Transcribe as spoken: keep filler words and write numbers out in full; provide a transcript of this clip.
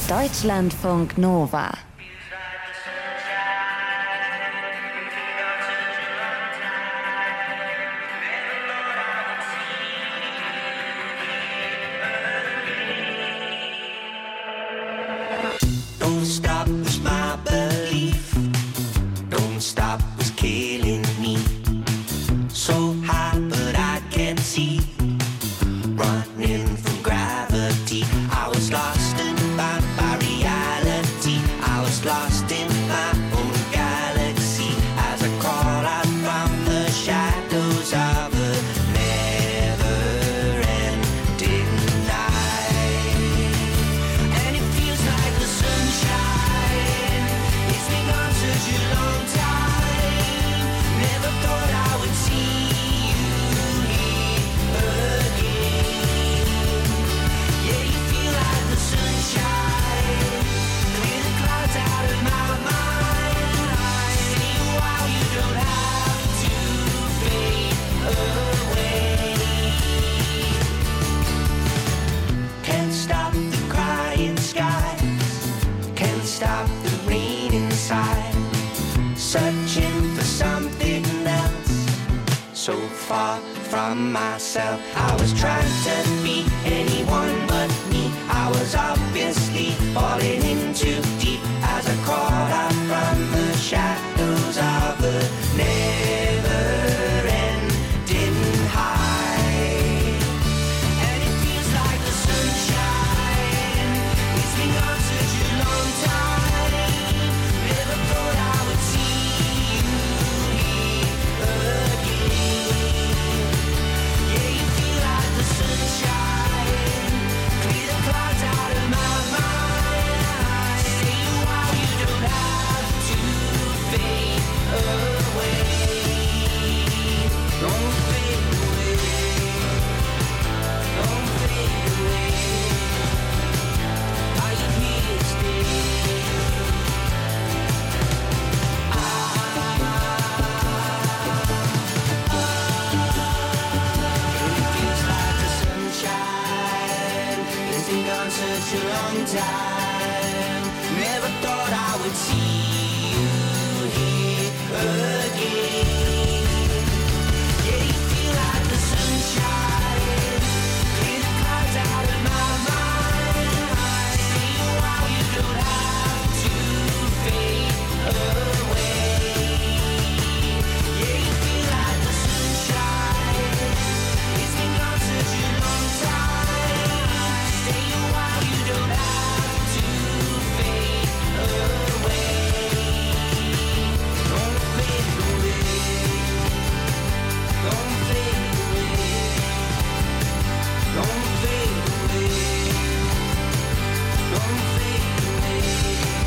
Deutschlandfunk Nova. Don't stop was my belief. Don't stop was killing me. So high but I can't see. Running from gravity. I was lost in my, my reality. I was lost in my own galaxy. As I crawl out from the shadows of a never-ending night. And it feels like the sunshine. It's been gone such a long time. Never thought I would see you here again. Yeah, you feel like the sunshine. Clear the clouds out of my mind. See you while you don't have to fade away. Can't stop the crying skies. Can't stop the rain inside. Searching for something else. So far from myself. I was trying to be anyone but me. I was obviously falling in too deep. As I crawled out from the shadows of a never-ending high. And it feels like the sunshine. It's been gone such a long time. Never thought I would see you here again. Yeah, you feel like the sunshine. Clear the clouds out of my mind. Say you while you don't have to fade away. Don't fade away. Don't fade away. Are you here to stay? It feels like the sunshine. It's been gone such a long time. Never thought I would see you here again.